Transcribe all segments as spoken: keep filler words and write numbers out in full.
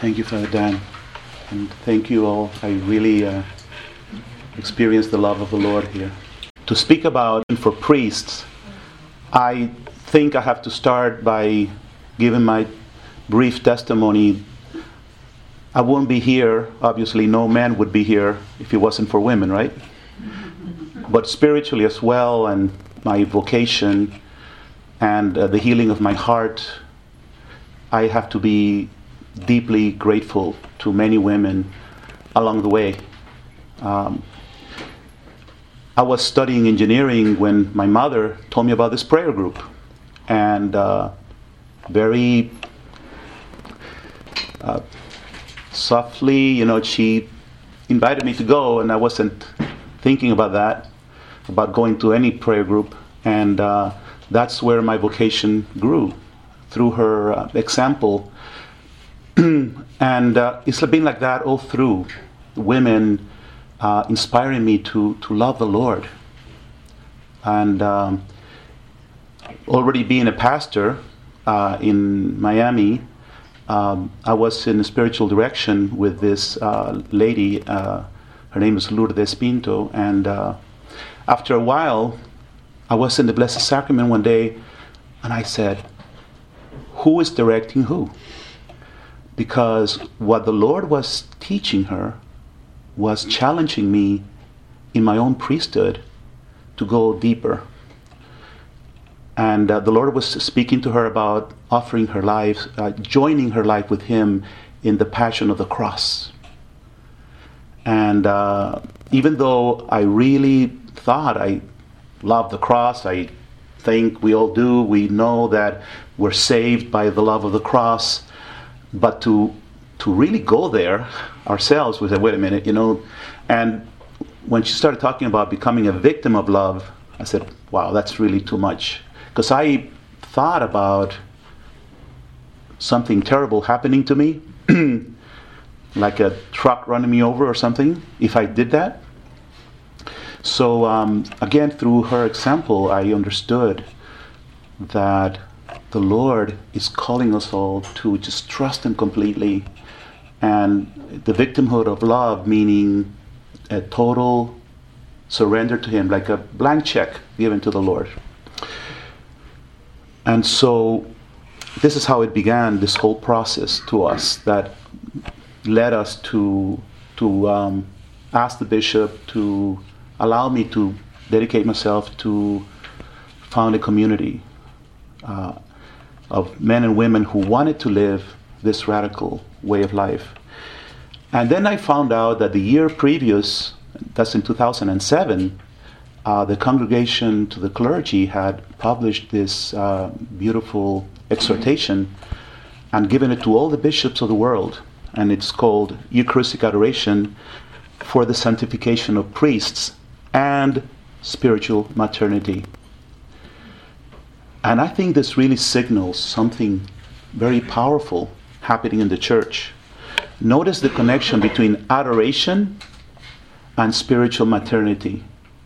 Thank you, Father Dan. And thank you all. I really uh, experienced the love of the Lord here. To speak about for priests, I think I have to start by giving my brief testimony. I wouldn't be here, obviously no man would be here if it wasn't for women, right? But spiritually as well, and my vocation and uh, the healing of my heart, I have to be deeply grateful to many women along the way. Um, I was studying engineering when my mother told me about this prayer group, and uh, very uh, softly, you know, she invited me to go, and I wasn't thinking about that, about going to any prayer group, and uh, that's where my vocation grew, through her uh, example. And uh, it's been like that all through. Women uh, inspiring me to, to love the Lord. And um, already being a pastor uh, in Miami, um, I was in a spiritual direction with this uh, lady. Uh, her name is Lourdes Pinto. And uh, after a while, I was in the Blessed Sacrament one day, and I said, who is directing who? Because what the Lord was teaching her was challenging me in my own priesthood to go deeper. And uh, the Lord was speaking to her about offering her life, uh, joining her life with Him in the passion of the cross. And uh, even though I really thought I loved the cross, I think we all do, we know that we're saved by the love of the cross. But to to really go there ourselves, we said, wait a minute, you know. And when she started talking about becoming a victim of love, I said, wow, that's really too much. Because I thought about something terrible happening to me, like a truck running me over or something, if I did that. So um, again, through her example, I understood that the Lord is calling us all to just trust Him completely. And the victimhood of love, meaning a total surrender to Him, like a blank check given to the Lord. And so this is how it began, this whole process to us that led us to, to um, ask the bishop to allow me to dedicate myself to found a community uh, of men and women who wanted to live this radical way of life. And then I found out that the year previous, that's in two thousand seven, uh, the Congregation to the Clergy had published this uh, beautiful exhortation and given it to all the bishops of the world. And it's called Eucharistic Adoration for the Sanctification of Priests and Spiritual Maternity. And I think this really signals something very powerful happening in the church. Notice the connection between adoration and spiritual maternity,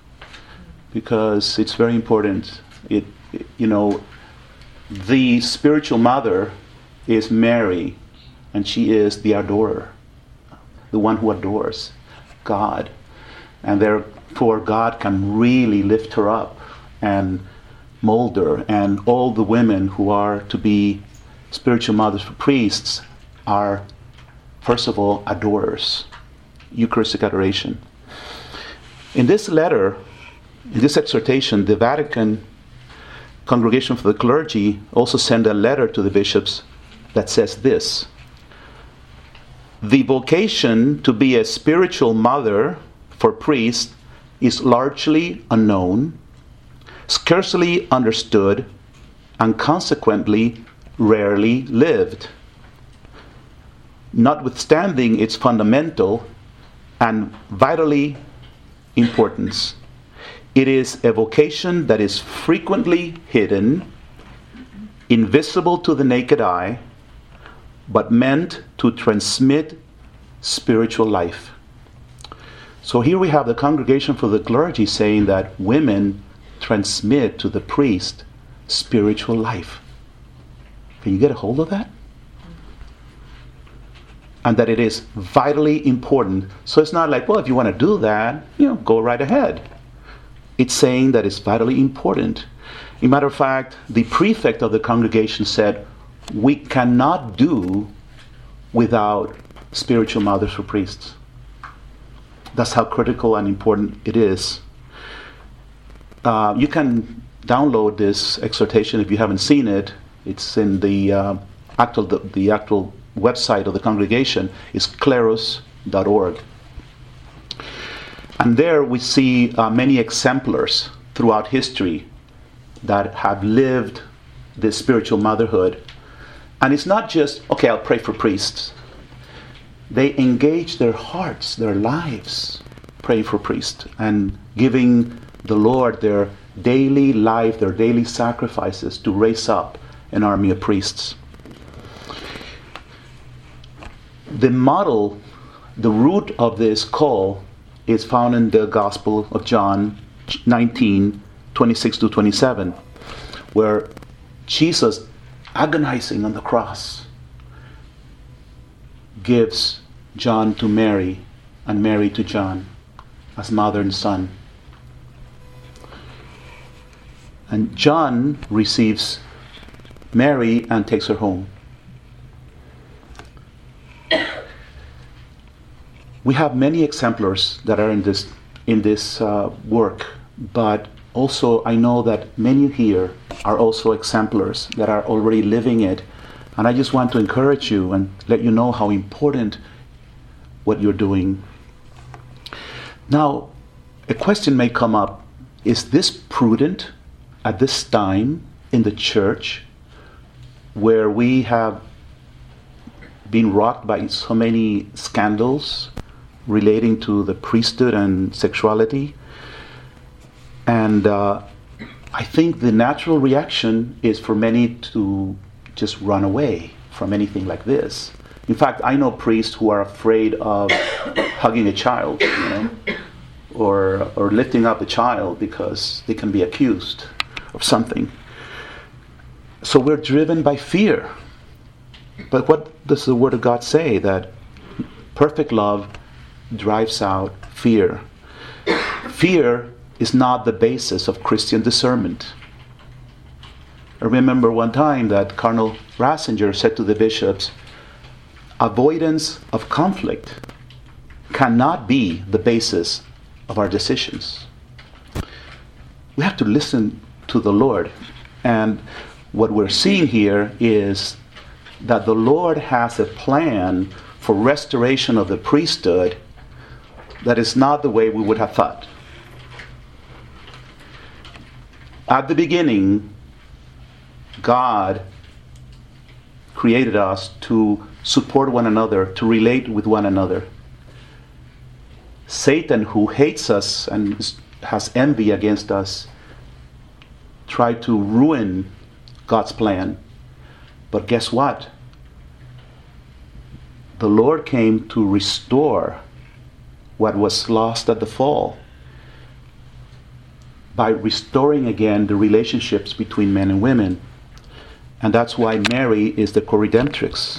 because it's very important. It, it, you know, the spiritual mother is Mary, and she is the adorer, the one who adores God. And therefore God can really lift her up and mold her, and all the women who are to be spiritual mothers for priests are, first of all, adorers. Eucharistic adoration. In this letter, in this exhortation, the Vatican Congregation for the Clergy also sent a letter to the bishops that says this: the vocation to be a spiritual mother for priests is largely unknown, scarcely understood, and consequently rarely lived. Notwithstanding its fundamental and vitally importance, it is a vocation that is frequently hidden, invisible to the naked eye, but meant to transmit spiritual life. So here we have the Congregation for the Clergy saying that women transmit to the priest spiritual life. Can you get a hold of that? and that it is vitally important. So it's not like, well, if you want to do that, you know, go right ahead. It's saying that it's vitally important. As a matter of fact, the prefect of the congregation said, we cannot do without spiritual mothers or priests. That's how critical and important it is. Uh, you can download this exhortation if you haven't seen it. It's in the uh, actual the, the actual website of the congregation is clerus dot org. And there we see uh, many exemplars throughout history that have lived this spiritual motherhood. And it's not just, okay, I'll pray for priests. They engage their hearts, their lives, praying for priests and giving the Lord their daily life, their daily sacrifices to raise up an army of priests. The model, the root of this call is found in the Gospel of John nineteen, twenty-six to twenty-seven, where Jesus, agonizing on the cross, gives John to Mary and Mary to John as mother and son. And John receives Mary and takes her home. We have many exemplars that are in this in this uh, work, but also I know that many here are also exemplars that are already living it. And I just want to encourage you and let you know how important what you're doing. Now, a question may come up, is this prudent at this time in the church where we have been rocked by so many scandals relating to the priesthood and sexuality? And uh, I think the natural reaction is for many to just run away from anything like this. In fact, I know priests who are afraid of hugging a child, you know, or or lifting up a child because they can be accused of something. So we're driven by fear. But what does the Word of God say? That perfect love drives out fear. Fear is not the basis of Christian discernment. I remember one time that Cardinal Ratzinger said to the bishops, avoidance of conflict cannot be the basis of our decisions. We have to listen to the Lord. And what we're seeing here is that the Lord has a plan for restoration of the priesthood that is not the way we would have thought. At the beginning, God created us to support one another, to relate with one another. Satan, who hates us and has envy against us, tried to ruin God's plan. But guess what? The Lord came to restore what was lost at the fall by restoring again the relationships between men and women. And that's why Mary is the co-redemptrix.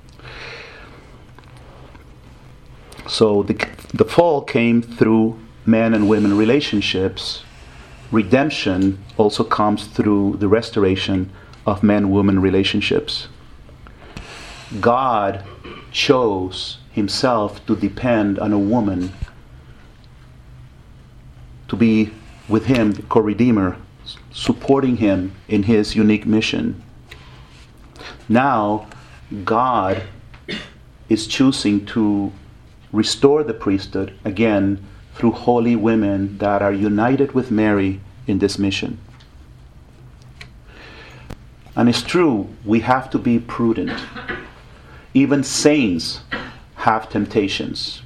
So the, the fall came through men and women relationships. Redemption also comes through the restoration of man-woman relationships. God chose himself to depend on a woman to be with him, co-redeemer, supporting him in his unique mission. Now, God is choosing to restore the priesthood again through holy women that are united with Mary in this mission. And it's true, we have to be prudent. Even saints have temptations.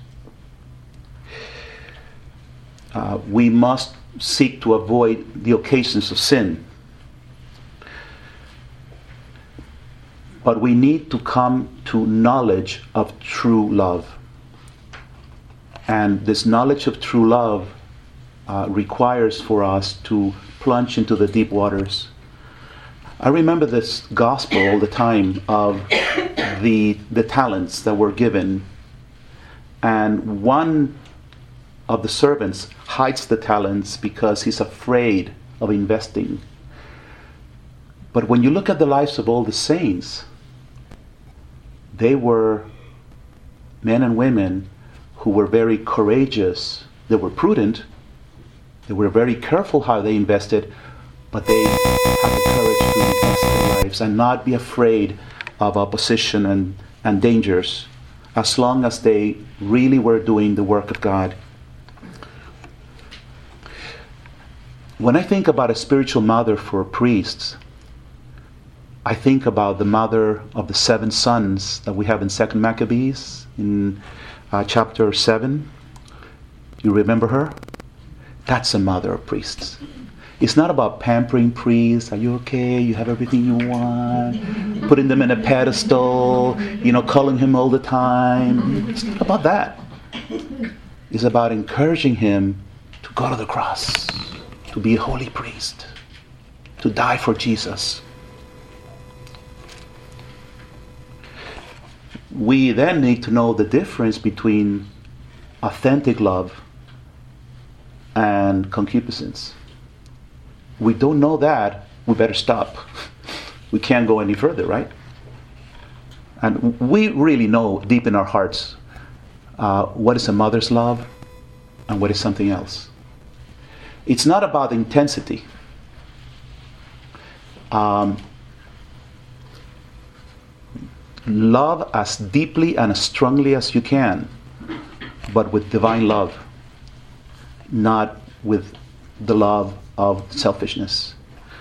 Uh, we must seek to avoid the occasions of sin. But we need to come to knowledge of true love. And this knowledge of true love uh, requires for us to plunge into the deep waters. I remember this gospel all the time of the, the talents that were given. And one of the servants hides the talents because he's afraid of investing. But when you look at the lives of all the saints, they were men and women who were very courageous. They were prudent. They were very careful how they invested, but they had the courage to invest their lives and not be afraid of opposition and, and dangers, as long as they really were doing the work of God. When I think about a spiritual mother for priests, I think about the mother of the seven sons that we have in Second Maccabees in uh, chapter seven. You remember her? That's a mother of priests. It's not about pampering priests. Are you okay? You have everything you want. Putting them in a pedestal, you know, calling him all the time. It's not about that. It's about encouraging him to go to the cross, to be a holy priest, to die for Jesus. We then need to know the difference between authentic love and concupiscence. We don't know that, we better stop. We can't go any further, right? And we really know deep in our hearts uh, what is a mother's love and what is something else. It's not about intensity. Um, love as deeply and as strongly as you can, but with divine love, not with the love of selfishness.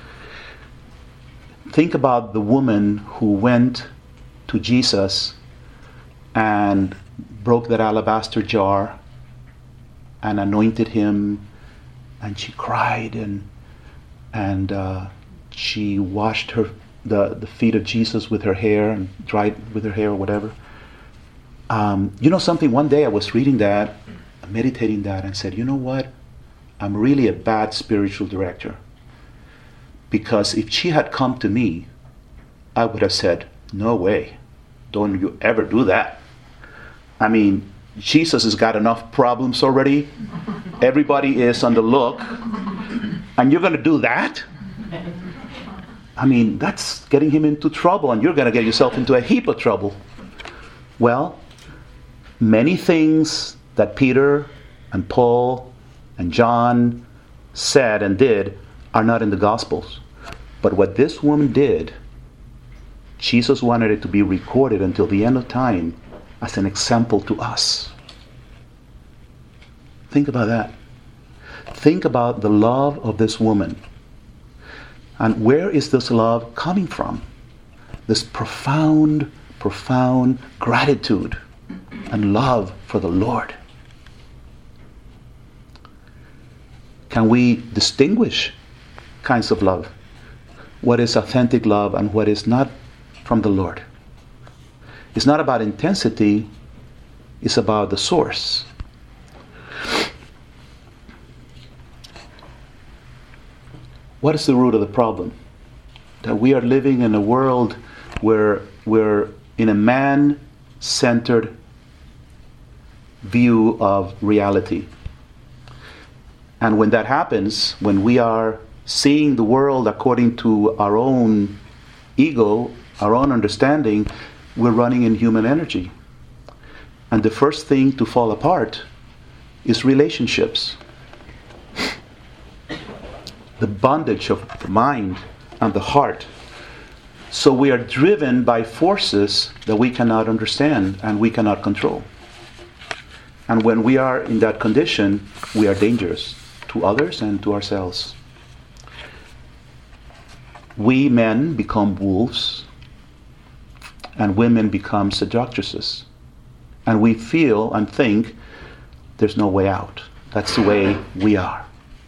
Think about the woman who went to Jesus and broke that alabaster jar and anointed him, and she cried and and uh, she washed her the, the feet of Jesus with her hair and dried with her hair or whatever. Um, you know something, one day I was reading that, meditating that, and said, you know what? I'm really a bad spiritual director. Because if she had come to me, I would have said, no way, don't you ever do that. I mean, Jesus has got enough problems already. Everybody is on the look. And you're going to do that? I mean, that's getting him into trouble, and you're going to get yourself into a heap of trouble. Well, many things that Peter and Paul and John said and did are not in the Gospels. But what this woman did, Jesus wanted it to be recorded until the end of time as an example to us. Think about that. Think about the love of this woman. And where is this love coming from? This profound, profound gratitude and love for the Lord. Can we distinguish kinds of love? What is authentic love and what is not from the Lord? It's not about intensity, it's about the source. What is the root of the problem? That we are living in a world where we're in a man-centered view of reality. And when that happens, when we are seeing the world according to our own ego, our own understanding, we're running in human energy. And the first thing to fall apart is relationships. The bondage of the mind and the heart. So we are driven by forces that we cannot understand and we cannot control. And when we are in that condition, we are dangerous to others and to ourselves. We men become wolves, and women become seductresses. And we feel and think there's no way out. That's the way we are.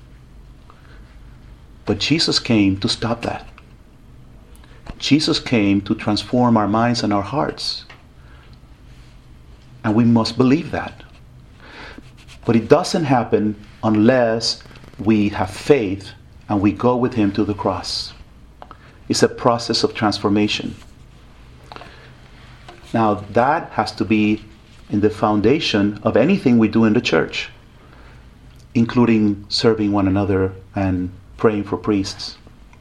But Jesus came to stop that. Jesus came to transform our minds and our hearts. And we must believe that. But it doesn't happen unless we have faith and we go with him to the cross. It's a process of transformation. Now that has to be in the foundation of anything we do in the church, including serving one another and praying for priests.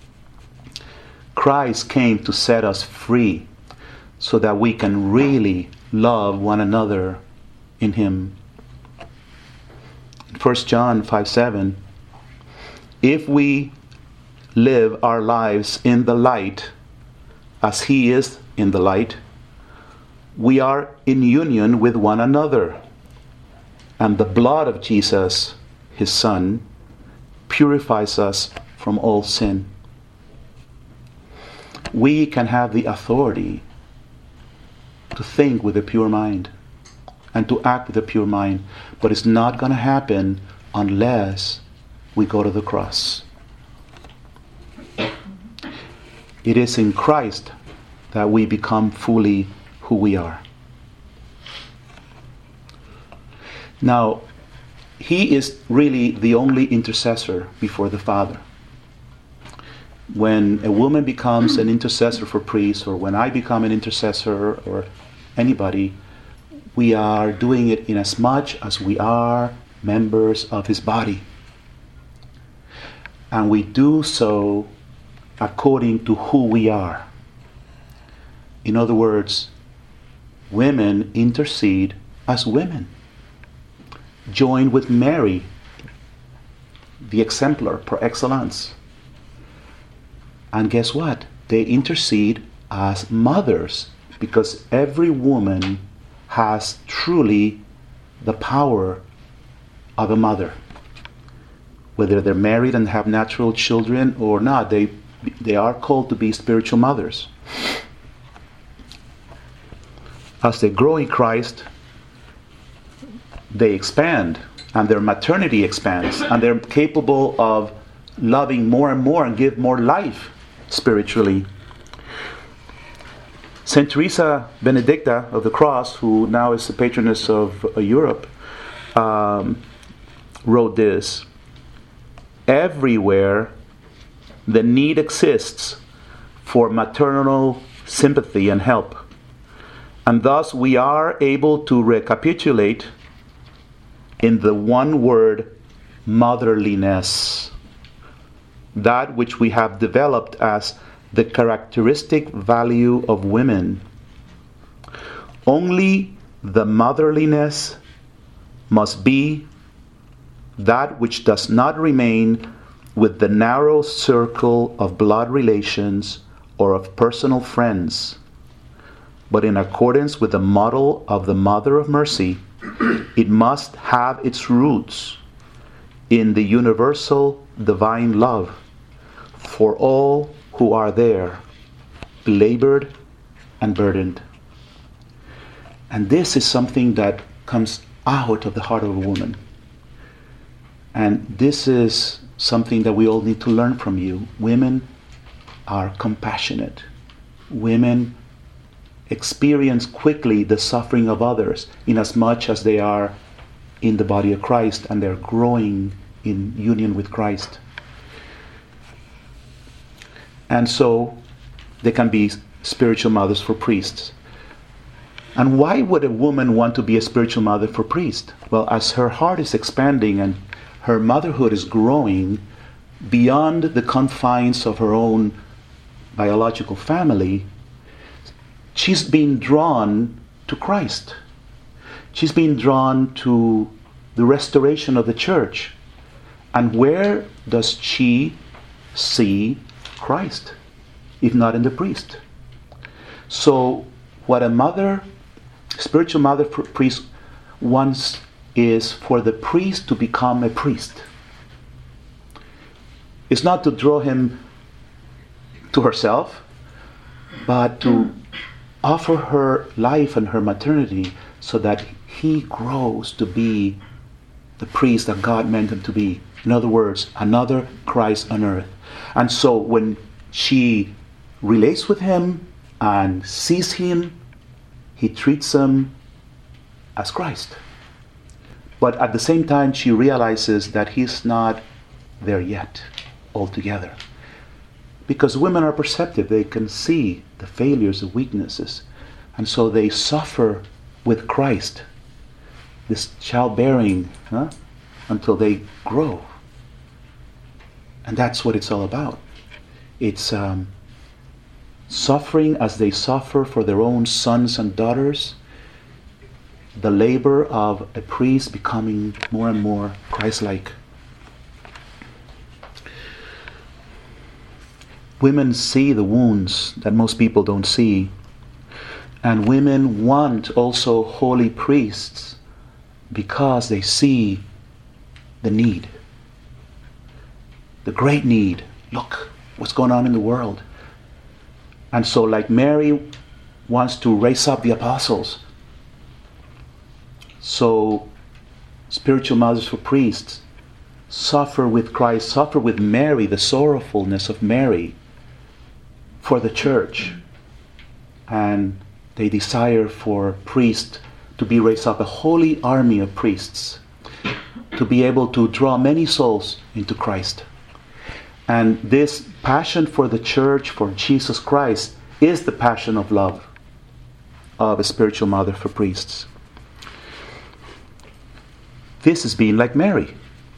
Christ came to set us free so that we can really love one another in Him. First John five seven, if we live our lives in the light as He is in the light, we are in union with one another. And the blood of Jesus, His Son, purifies us from all sin. We can have the authority to think with a pure mind and to act with a pure mind, but it's not going to happen unless we go to the cross. It is in Christ that we become fully who we are. Now, He is really the only intercessor before the Father. When a woman becomes an intercessor for priests, or when I become an intercessor, or anybody, we are doing it in as much as we are members of His body. And we do so according to who we are. In other words, women intercede as women, joined with Mary, the exemplar par excellence. And guess what? They intercede as mothers, because every woman has truly the power of a mother. Whether they're married and have natural children or not, they they are called to be spiritual mothers. As they grow in Christ, they expand, and their maternity expands, and they're capable of loving more and more and give more life spiritually. Saint Teresa Benedicta of the Cross, who now is the patroness of uh, Europe, um, wrote this: everywhere the need exists for maternal sympathy and help, and thus we are able to recapitulate in the one word, motherliness, that which we have developed as the characteristic value of women. Only the motherliness must be that which does not remain with the narrow circle of blood relations or of personal friends, but in accordance with the model of the Mother of Mercy, it must have its roots in the universal divine love for all who are there, labored and burdened. And this is something that comes out of the heart of a woman. And this is something that we all need to learn from you. Women are compassionate. Women experience quickly the suffering of others, in as much as they are in the body of Christ and they're growing in union with Christ. And so they can be spiritual mothers for priests. And why would a woman want to be a spiritual mother for priest? Well, as her heart is expanding and her motherhood is growing beyond the confines of her own biological family, she's being drawn to Christ. She's being drawn to the restoration of the church. And where does she see Christ, if not in the priest? So what a mother, spiritual mother priest wants is for the priest to become a priest. It's not to draw him to herself, but to offer her life and her maternity so that he grows to be the priest that God meant him to be. In other words, another Christ on earth. And so when she relates with him and sees him, he treats him as Christ. But at the same time, she realizes that he's not there yet altogether. Because women are perceptive. They can see the failures, the weaknesses. And so they suffer with Christ, this childbearing, huh, until they grow. And that's what it's all about. It's um, suffering as they suffer for their own sons and daughters, the labor of a priest becoming more and more Christ-like. Women see the wounds that most people don't see. And women want also holy priests because they see the need. The great need. Look what's going on in the world. And so like Mary wants to raise up the apostles, so spiritual mothers for priests suffer with Christ, suffer with Mary, the sorrowfulness of Mary for the church. And they desire for priests to be raised up, a holy army of priests, to be able to draw many souls into Christ. And this passion for the church, for Jesus Christ, is the passion of love of a spiritual mother for priests. This is being like Mary.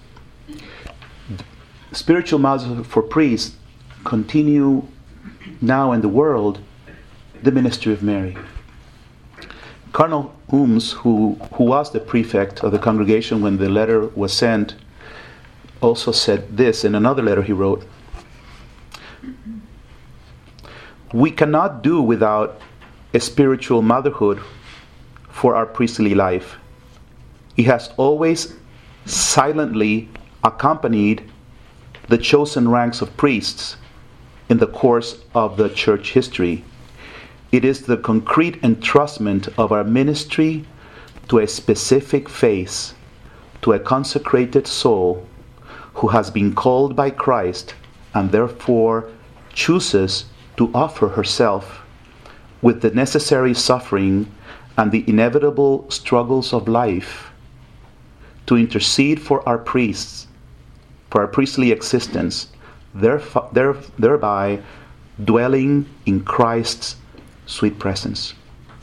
Spiritual mothers for priests continue now in the world the ministry of Mary. Cardinal Ooms, who, who was the prefect of the congregation when the letter was sent, also said this in another letter he wrote. We cannot do without a spiritual motherhood for our priestly life. It has always silently accompanied the chosen ranks of priests in the course of the church history. It is the concrete entrustment of our ministry to a specific face, to a consecrated soul who has been called by Christ and therefore chooses to offer herself with the necessary suffering and the inevitable struggles of life to intercede for our priests, for our priestly existence, theref- there, thereby dwelling in Christ's sweet presence.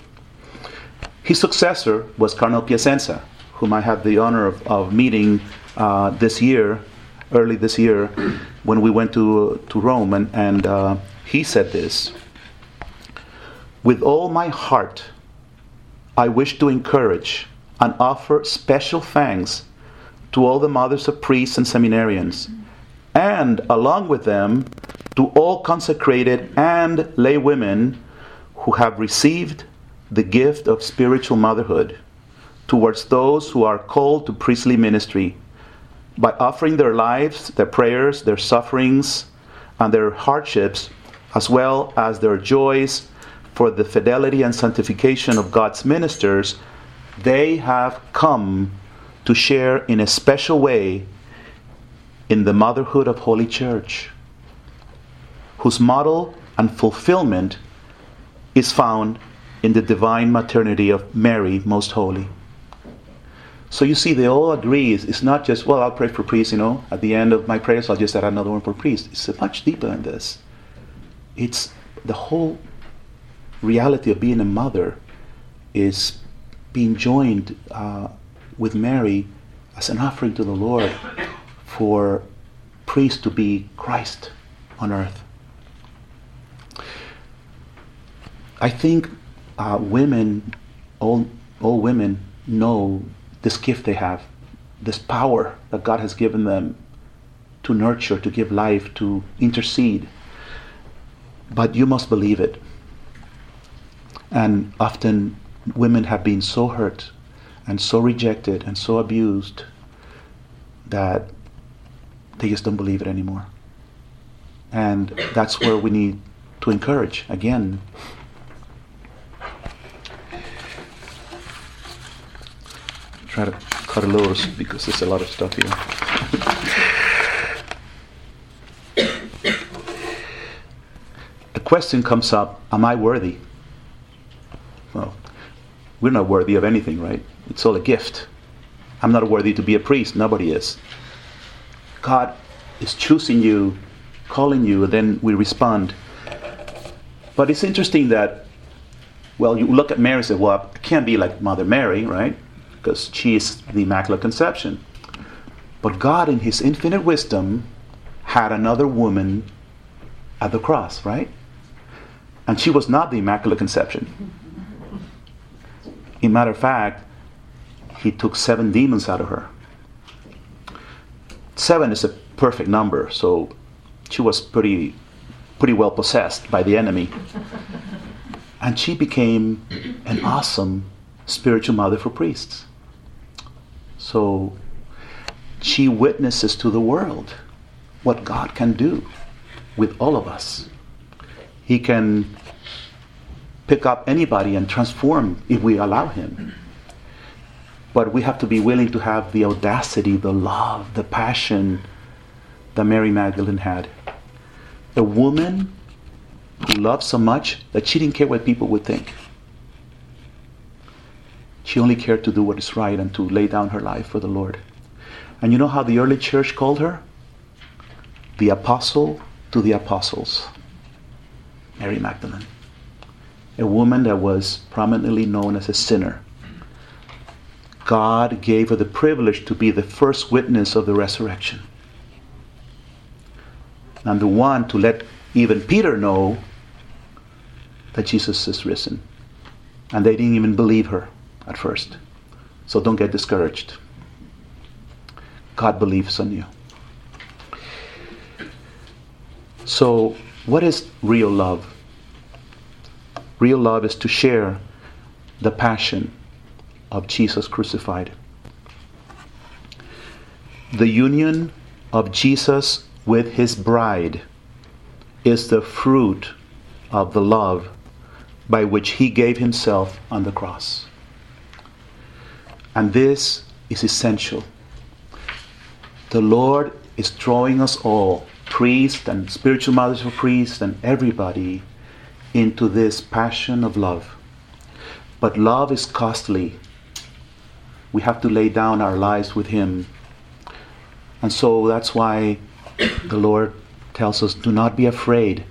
His successor was Cardinal Piacenza, whom I had the honor of, of meeting uh, this year, early this year, when we went to, to Rome, and, and uh, he said this: with all my heart, I wish to encourage and offer special thanks to all the mothers of priests and seminarians, and along with them, to all consecrated and lay women who have received the gift of spiritual motherhood towards those who are called to priestly ministry by offering their lives, their prayers, their sufferings, and their hardships, as well as their joys for the fidelity and sanctification of God's ministers. They have come to share in a special way in the motherhood of Holy Church, whose model and fulfillment is found in the divine maternity of Mary, Most Holy. So you see, they all agree. It's not just, well, I'll pray for priests, you know, at the end of my prayers I'll just add another one for priests. It's much deeper than this. It's the whole reality of being a mother is being joined uh, with Mary as an offering to the Lord for priests to be Christ on earth. I think uh, women, all, all women know this gift they have, this power that God has given them to nurture, to give life, to intercede. But you must believe it. And often women have been so hurt and so rejected and so abused that they just don't believe it anymore. And that's where we need to encourage again. Try to cut a little because there's a lot of stuff here. The question comes up, am I worthy? Well, we're not worthy of anything, right? It's all a gift. I'm not worthy to be a priest. Nobody is. God is choosing you, calling you, and then we respond. But it's interesting that Well, you look at Mary and say, well, it can't be like Mother Mary, right? Because she is the Immaculate Conception. But God, in his infinite wisdom, had another woman at the cross, right? And she was not the Immaculate Conception. In matter of fact, he took seven demons out of her. Seven is a perfect number, so she was pretty, pretty well possessed by the enemy. And she became an awesome spiritual mother for priests. So she witnesses to the world what God can do with all of us. He can pick up anybody and transform if we allow him. But we have to be willing to have the audacity, the love, the passion that Mary Magdalene had. A woman who loved so much that she didn't care what people would think. She only cared to do what is right and to lay down her life for the Lord. And you know how the early church called her? The apostle to the apostles. Mary Magdalene. A woman that was prominently known as a sinner. God gave her the privilege to be the first witness of the resurrection. And the one to let even Peter know that Jesus is risen. And they didn't even believe her at first. So don't get discouraged. God believes on you. So what is real love? Real love is to share the passion of Jesus crucified. The union of Jesus with his bride is the fruit of the love by which he gave himself on the cross. And this is essential. The Lord is drawing us all, priests and spiritual mothers of priests and everybody, into this passion of love. But love is costly. We have to lay down our lives with him. And so that's why the Lord tells us, do not be afraid.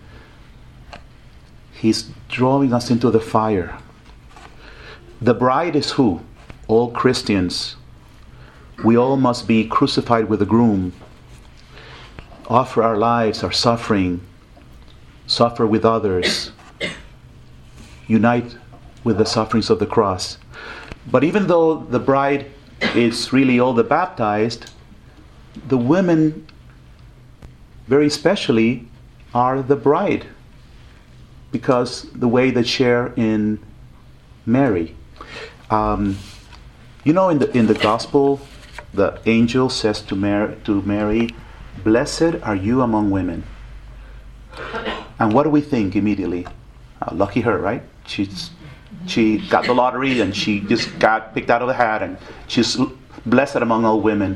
He's drawing us into the fire. The bride is who? All Christians. We all must be crucified with the groom. Offer our lives, our suffering. Suffer with others. Unite with the sufferings of the cross. But even though the bride is really all the baptized, the women, very especially, are the bride. Because the way they share in Mary. Um, you know, in the in the gospel, the angel says to Mary, to Mary, "Blessed are you among women." And what do we think immediately? Oh, lucky her, right? She's she got the lottery and she just got picked out of the hat, and she's blessed among all women.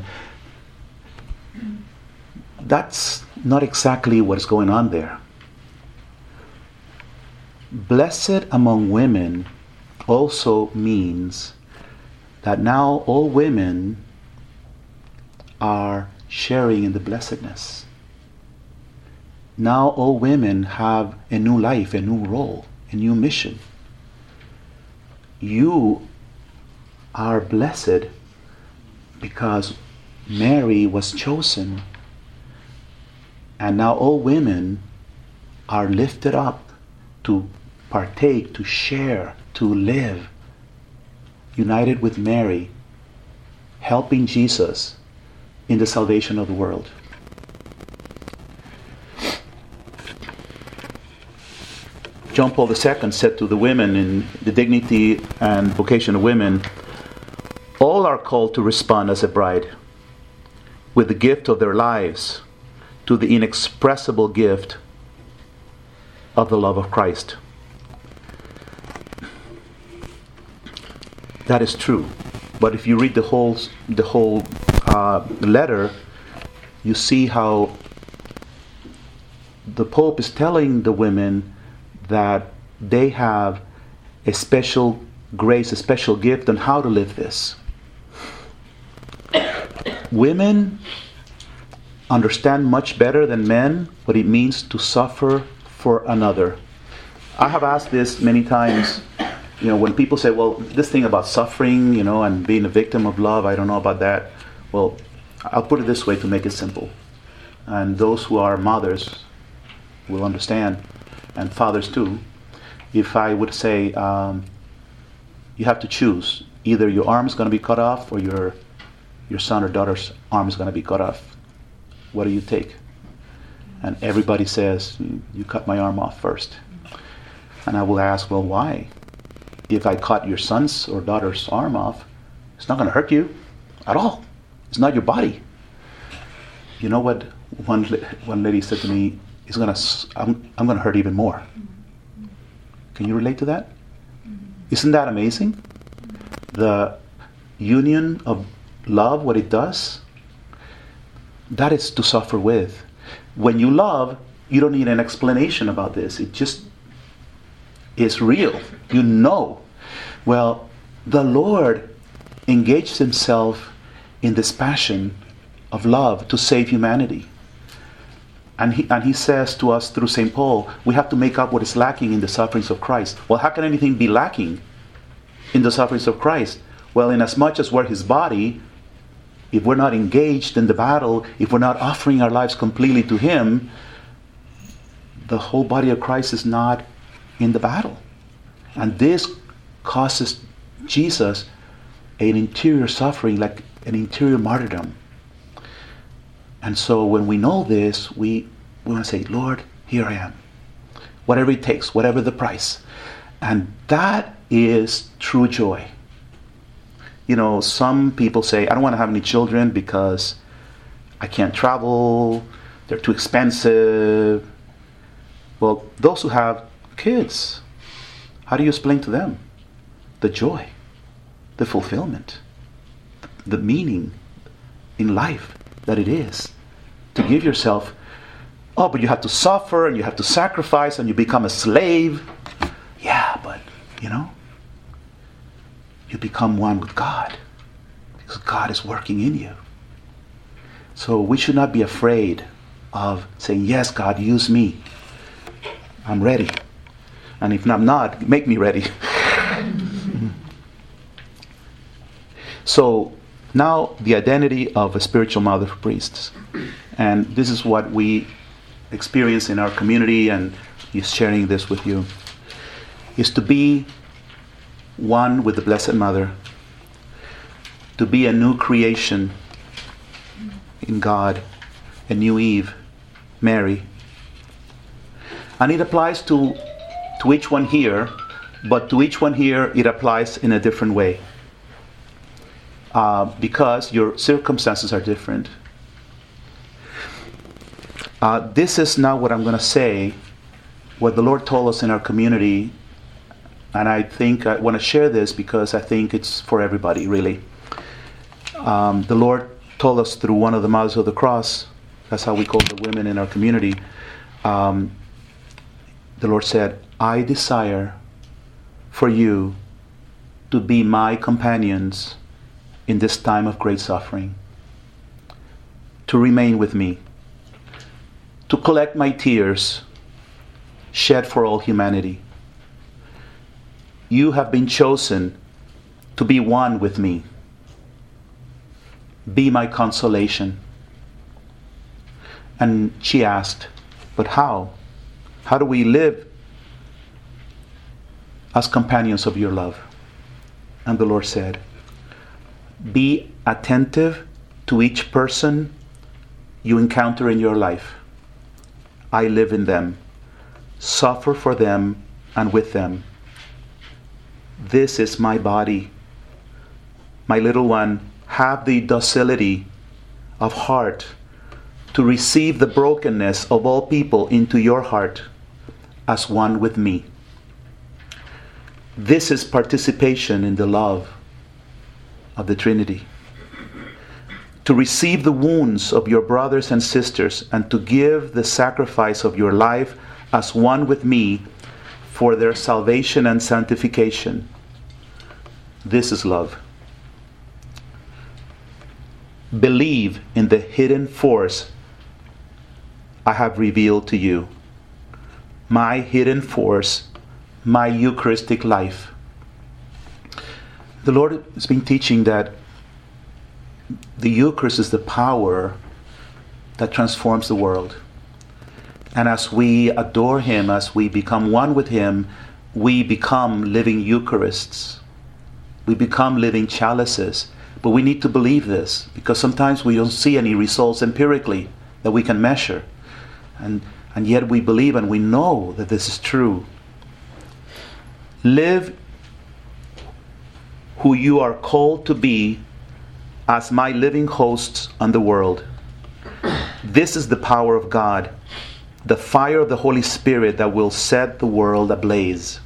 That's not exactly what is going on there. Blessed among women also means that now all women are sharing in the blessedness. Now all women have a new life, a new role, a new mission. You are blessed because Mary was chosen, and now all women are lifted up to partake, to share, to live, united with Mary, helping Jesus in the salvation of the world. John Paul the Second said to the women in The Dignity and Vocation of Women, all are called to respond as a bride with the gift of their lives to the inexpressible gift of the love of Christ. That is true. But if you read the whole the whole uh, letter, you see how the Pope is telling the women that they have a special grace, a special gift on how to live this. Women understand much better than men what it means to suffer for another. I have asked this many times You know, when people say, well, this thing about suffering, you know, and being a victim of love, I don't know about that. Well, I'll put it this way to make it simple. And those who are mothers will understand, and fathers too. If I would say, um, you have to choose, either your arm is going to be cut off or your your son or daughter's arm is going to be cut off. What do you take? And everybody says, you cut my arm off first. And I will ask, well, why? If I cut your son's or daughter's arm off, it's not going to hurt you at all. It's not your body. You know what one one lady said to me? It's gonna I'm I'm gonna hurt even more. Can you relate to that? Isn't that amazing? The union of love, what it does, that is to suffer with. When you love, you don't need an explanation about this. It just is real. You know. Well, the Lord engaged himself in this passion of love to save humanity. And he, and he says to us through Saint Paul, we have to make up what is lacking in the sufferings of Christ. Well, how can anything be lacking in the sufferings of Christ? Well, in as much as we're his body, if we're not engaged in the battle, if we're not offering our lives completely to him, the whole body of Christ is not in the battle. And this causes Jesus an interior suffering, like an interior martyrdom. And so when we know this, we, we want to say, Lord, here I am. Whatever it takes, whatever the price. And that is true joy. You know, some people say, I don't want to have any children because I can't travel, they're too expensive. Well, those who have kids, how do you explain to them the joy, the fulfillment, the meaning in life that it is to give yourself? Oh, but you have to suffer and you have to sacrifice and you become a slave. Yeah, but, you know, you become one with God because God is working in you. So we should not be afraid of saying, yes, God, use me. I'm ready. And if I'm not, make me ready. So now the identity of a spiritual mother for priests. And this is what we experience in our community, and he's sharing this with you, is to be one with the Blessed Mother, to be a new creation in God, a new Eve, Mary. And it applies to, to each one here, but to each one here it applies in a different way. Uh, because your circumstances are different. Uh, this is now what I'm going to say, what the Lord told us in our community, and I think I want to share this because I think it's for everybody, really. Um, the Lord told us through one of the Mothers of the Cross, that's how we call the women in our community, um, the Lord said, I desire for you to be my companions in this time of great suffering, to remain with me, to collect my tears shed for all humanity. You have been chosen to be one with me. Be my consolation. And she asked, but how? How do we live as companions of your love? And the Lord said, be attentive to each person you encounter in your life. I live in them. Suffer for them and with them. This is my body. My little one, have the docility of heart to receive the brokenness of all people into your heart as one with me. This is participation in the love of the Trinity. To receive the wounds of your brothers and sisters and to give the sacrifice of your life as one with me for their salvation and sanctification. This is love. Believe in the hidden force I have revealed to you. My hidden force, my Eucharistic life. the Lord has been teaching that the Eucharist is the power that transforms the world. And as we adore Him, as we become one with Him, we become living Eucharists. We become living chalices. But we need to believe this, because sometimes we don't see any results empirically that we can measure. And, and yet we believe and we know that this is true. Live who you are called to be as my living hosts on the world. This is the power of God, the fire of the Holy Spirit that will set the world ablaze.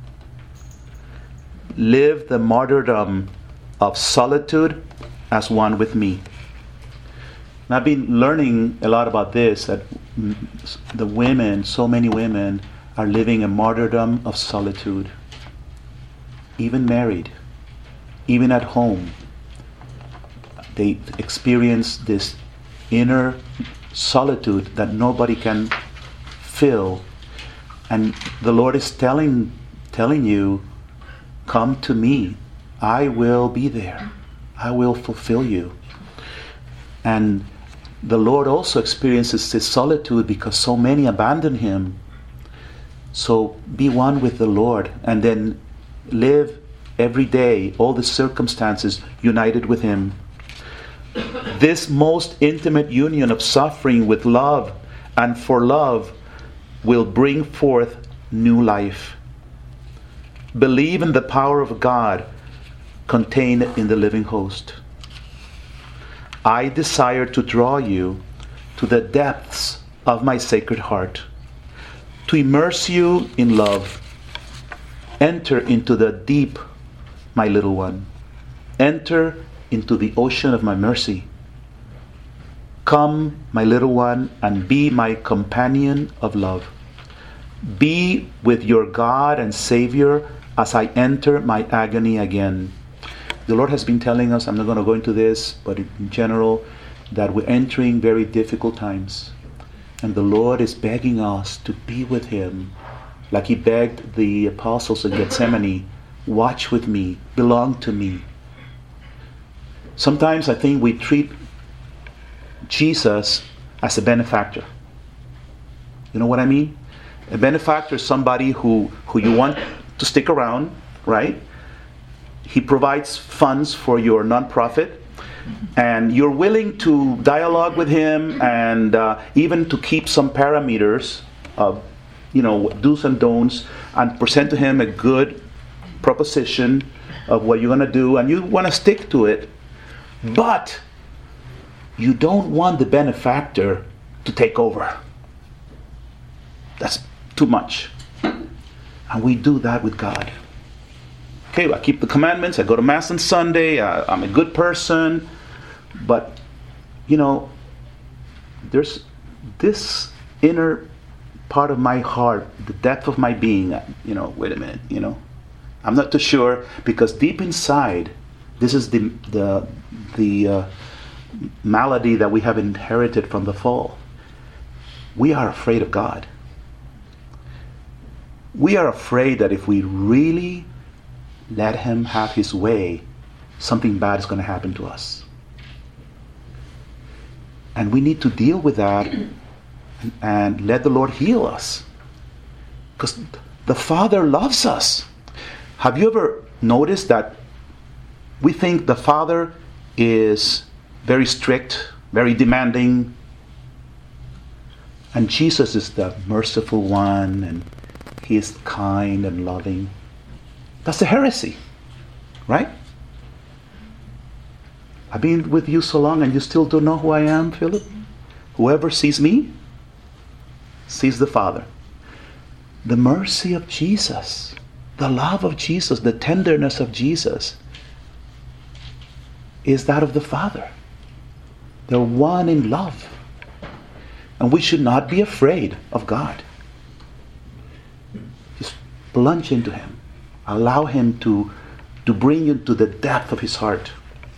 Live the martyrdom of solitude as one with me. And I've been learning a lot about this, that the women, so many women, are living a martyrdom of solitude. Even married, even at home, they experience this inner solitude that nobody can fill. And the Lord is telling telling you, come to me. I will be there. I will fulfill you. And the Lord also experiences this solitude because so many abandon Him. So be one with the Lord, and then live every day, all the circumstances, united with Him. This most intimate union of suffering with love and for love will bring forth new life. Believe in the power of God contained in the living host. I desire to draw you to the depths of my sacred heart, to immerse you in love. Enter into the deep, my little one. Enter into the ocean of my mercy. Come, my little one, and be my companion of love. Be with your God and Savior as I enter my agony again. The Lord has been telling us, I'm not going to go into this, but in general, that we're entering very difficult times. And the Lord is begging us to be with Him, like He begged the apostles in Gethsemane, watch with me, belong to me. Sometimes I think we treat Jesus as a benefactor. You know what I mean? A benefactor is somebody who, who you want to stick around, right? He provides funds for your nonprofit, and you're willing to dialogue with him and uh, even to keep some parameters of, you know, do's and don'ts, and present to him a good proposition of what you're going to do, and you want to stick to it, but you don't want the benefactor to take over. That's too much. And we do that with God. Okay, I keep the commandments, I go to Mass on Sunday, I, I'm a good person, but, you know, there's this inner part of my heart, the depth of my being, you know, wait a minute, you know, I'm not too sure, because deep inside, this is the the the uh, malady that we have inherited from the fall. We are afraid of God. We are afraid that if we really let Him have His way, something bad is going to happen to us. And we need to deal with that and, and let the Lord heal us. Because the Father loves us. Have you ever noticed that we think the Father is very strict, very demanding, and Jesus is the merciful one, and He is kind and loving? That's a heresy, right? I've been with you so long and you still don't know who I am, Philip? Whoever sees me sees the Father. The mercy of Jesus, the love of Jesus, the tenderness of Jesus is that of the Father. They're one in love. And we should not be afraid of God. Just plunge into Him. Allow Him to, to bring you to the depth of His heart.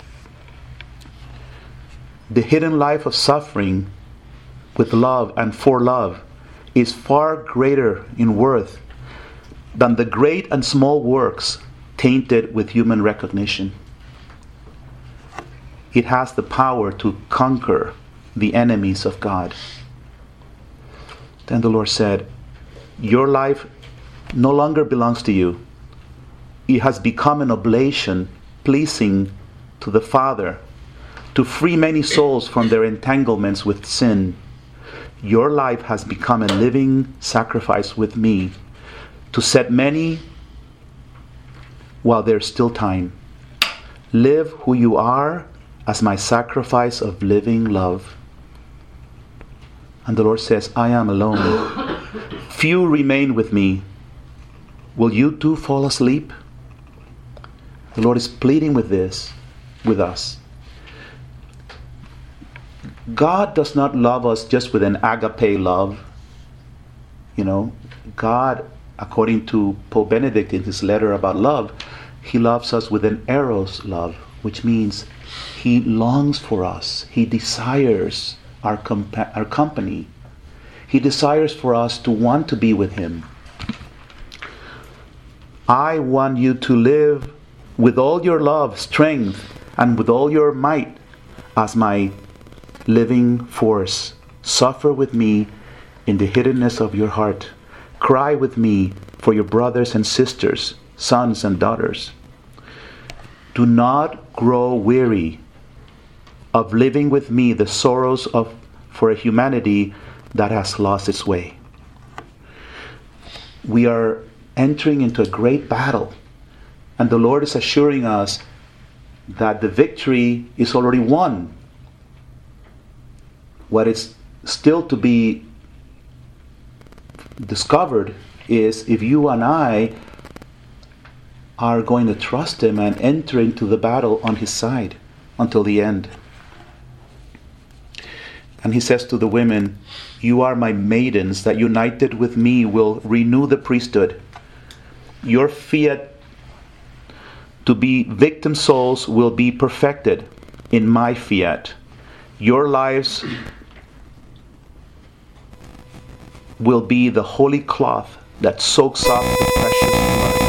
The hidden life of suffering with love and for love is far greater in worth than the great and small works tainted with human recognition. It has the power to conquer the enemies of God. Then the Lord said, your life no longer belongs to you. It has become an oblation pleasing to the Father, to free many souls from their entanglements with sin. Your life has become a living sacrifice with me, to set many while there's still time. Live who you are as my sacrifice of living love. And the Lord says, I am alone. Few remain with me. Will you too fall asleep? The Lord is pleading with this, with us. God does not love us just with an agape love. You know, God, according to Pope Benedict in his letter about love, he loves us with an eros love, which means he longs for us. He desires our, compa- our company. He desires for us to want to be with him. I want you to live with all your love, strength, and with all your might as my living force. Suffer with me in the hiddenness of your heart. Cry with me for your brothers and sisters, sons and daughters. Do not grow weary of living with me the sorrows of for a humanity that has lost its way. We are entering into a great battle, and the Lord is assuring us that the victory is already won. What is still to be discovered is if you and I are going to trust him and enter into the battle on his side until the end. And he says to the women, you are my maidens that united with me will renew the priesthood. Your fiat to be victim souls will be perfected in my fiat. Your lives will be the holy cloth that soaks up the precious blood.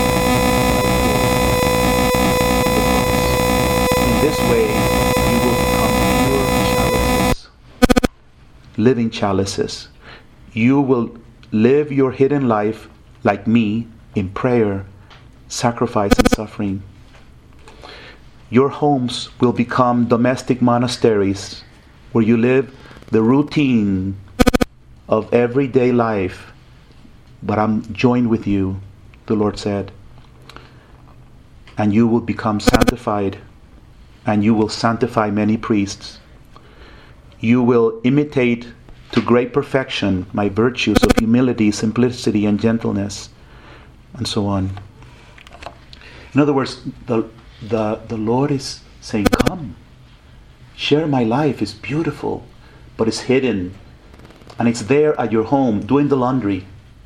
In this way, you will become pure chalices, living chalices. You will live your hidden life like me in prayer, sacrifice, and suffering. Your homes will become domestic monasteries where you live the routine of everyday life, but I'm joined with you, the Lord said. And you will become sanctified, and you will sanctify many priests. You will imitate to great perfection my virtues of humility, simplicity, and gentleness, and so on. In other words, the, the, the Lord is saying, come, share my life. It's beautiful, but it's hidden. And it's there at your home, doing the laundry,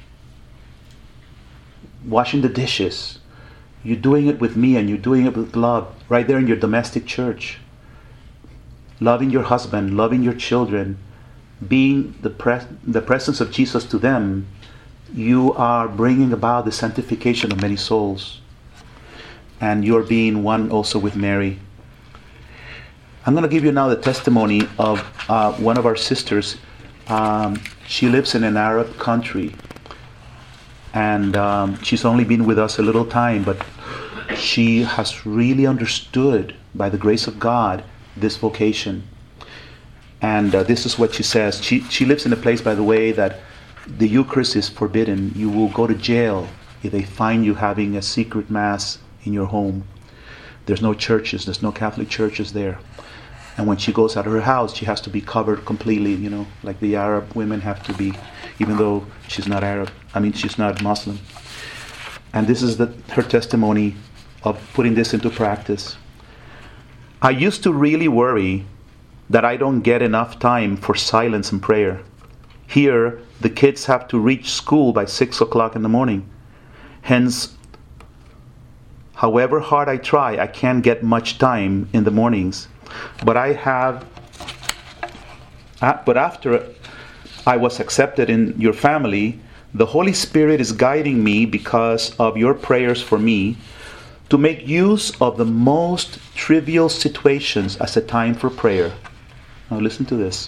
washing the dishes. You're doing it with me, and you're doing it with love, right there in your domestic church. Loving your husband, loving your children, being the, pres- the presence of Jesus to them, you are bringing about the sanctification of many souls. And you're being one also with Mary. I'm going to give you now the testimony of uh, one of our sisters. Um, she lives in an Arab country, and um, she's only been with us a little time, but she has really understood, by the grace of God, this vocation. And uh, this is what she says. She, she lives in a place, by the way, that the Eucharist is forbidden. You will go to jail if they find you having a secret Mass in your home. There's no churches, there's no Catholic churches there. And when she goes out of her house, she has to be covered completely, you know, like the Arab women have to be, even though she's not Arab. I mean, she's not Muslim. And this is the, her testimony of putting this into practice. I used to really worry that I don't get enough time for silence and prayer. Here, the kids have to reach school by six o'clock in the morning. Hence, however hard I try, I can't get much time in the mornings. But I have, but after I was accepted in your family, the Holy Spirit is guiding me because of your prayers for me. to make use of the most trivial situations as a time for prayer. Now listen to this.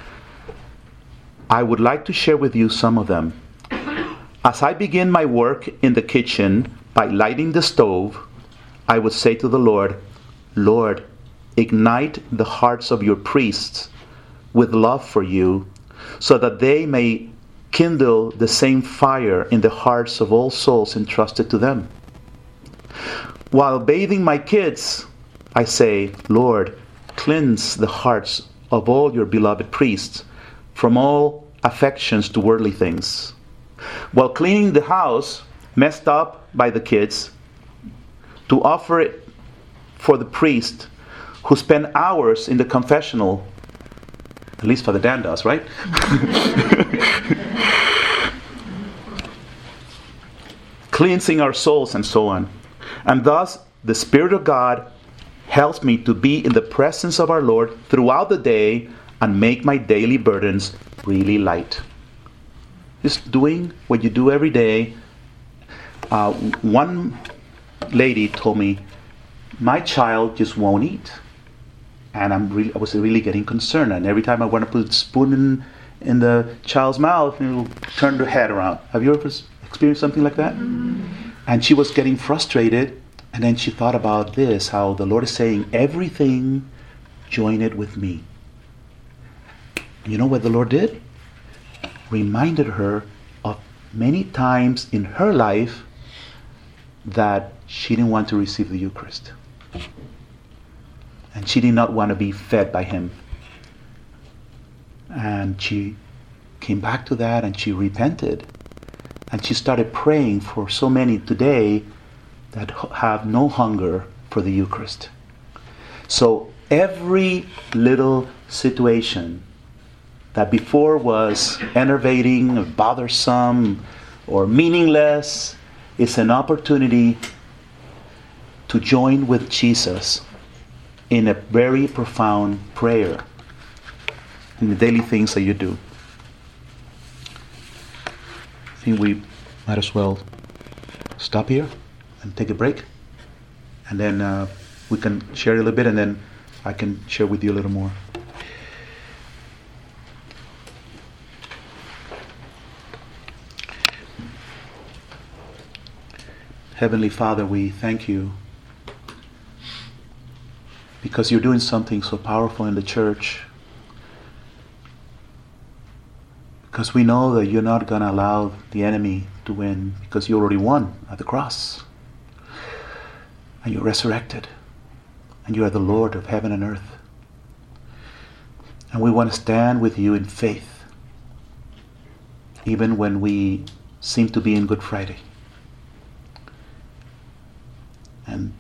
I would like to share with you some of them. As I begin my work in the kitchen by lighting the stove, I would say to the Lord, Lord, ignite the hearts of your priests with love for you, so that they may kindle the same fire in the hearts of all souls entrusted to them. While bathing my kids, I say, Lord, cleanse the hearts of all your beloved priests from all affections to worldly things. While cleaning the house, messed up by the kids, to offer it for the priest who spend hours in the confessional, at least Father Dan does, right? Cleansing our souls and so on. And thus, the Spirit of God helps me to be in the presence of our Lord throughout the day and make my daily burdens really light. Just doing what you do every day. Uh, one lady told me, my child just won't eat. And I'm really, I was really getting concerned. And every time I want to put a spoon in, in the child's mouth, it'll turn their head around. Have you ever experienced something like that? Mm-hmm. And she was getting frustrated. And then she thought about this, how the Lord is saying, everything, join it with me. You know what the Lord did? Reminded her of many times in her life that she didn't want to receive the Eucharist. And she did not want to be fed by Him. And she came back to that and she repented. And she started praying for so many today that have no hunger for the Eucharist. So every little situation that before was enervating or bothersome or meaningless is an opportunity to join with Jesus in a very profound prayer in the daily things that you do. I think we might as well stop here and take a break, and then uh, we can share a little bit, and then I can share with you a little more. Heavenly Father, we thank you because you're doing something so powerful in the church. Because we know that you're not going to allow the enemy to win, because you already won at the cross. And you're resurrected. And you are the Lord of heaven and earth. And we want to stand with you in faith, even when we seem to be in Good Friday. And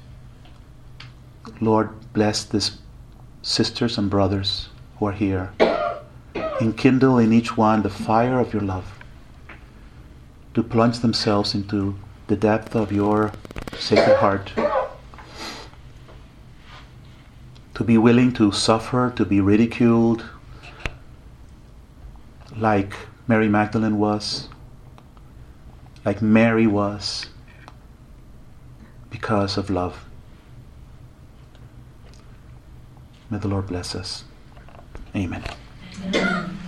Lord, bless these sisters and brothers who are here. Enkindle in each one the fire of your love, to plunge themselves into the depth of your Sacred Heart, to be willing to suffer, to be ridiculed, like Mary Magdalene was, like Mary was, because of love. May the Lord bless us. Amen. Amen.